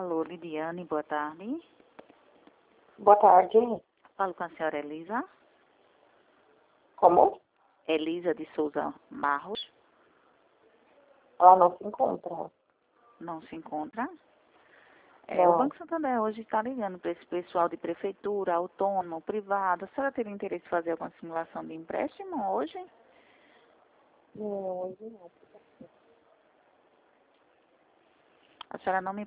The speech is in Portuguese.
Alô, Lidiane, boa tarde. Boa tarde. Falo com a senhora Elisa. Como? Elisa de Souza Barros. Ela não se encontra. Não se encontra? Não. O Banco Santander hoje está ligando para esse pessoal de prefeitura, autônomo, privado. A senhora teria interesse em fazer alguma simulação de empréstimo hoje? Não, hoje não. A senhora não me